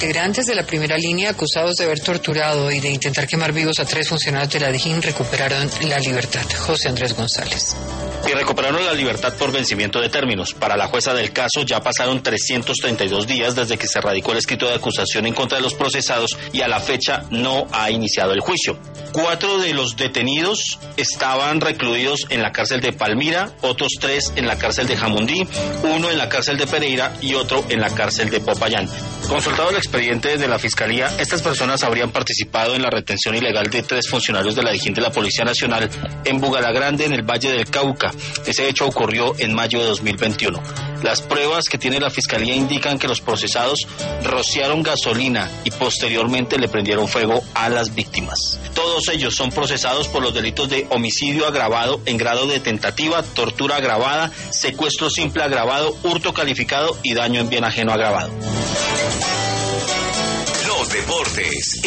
integrantes de la primera línea acusados de haber torturado y de intentar quemar vivos a 3 funcionarios de la DIJÍN recuperaron la libertad. José Andrés González. Y recuperaron la libertad por vencimiento de términos. Para la jueza del caso ya pasaron 332 días desde que se radicó el escrito de acusación en contra de los procesados y a la fecha no ha iniciado el juicio. 4 de los detenidos estaban recluidos en la cárcel de Palmira, otros 3 en la cárcel de Jamundí, 1 en la cárcel de Pereira y otro en la cárcel de Popayán. Consultado el expediente de la Fiscalía, estas personas habrían participado en la retención ilegal de 3 funcionarios de la DIJÍN de la Policía Nacional en Bugalagrande, en el Valle del Cauca. Ese hecho ocurrió en mayo de 2021. Las pruebas que tiene la Fiscalía indican que los procesados rociaron gasolina y posteriormente le prendieron fuego a las víctimas. Todos ellos son procesados por los delitos de homicidio agravado en grado de tentativa, tortura agravada, secuestro simple agravado, hurto calificado y daño en bien ajeno agravado. Los deportes.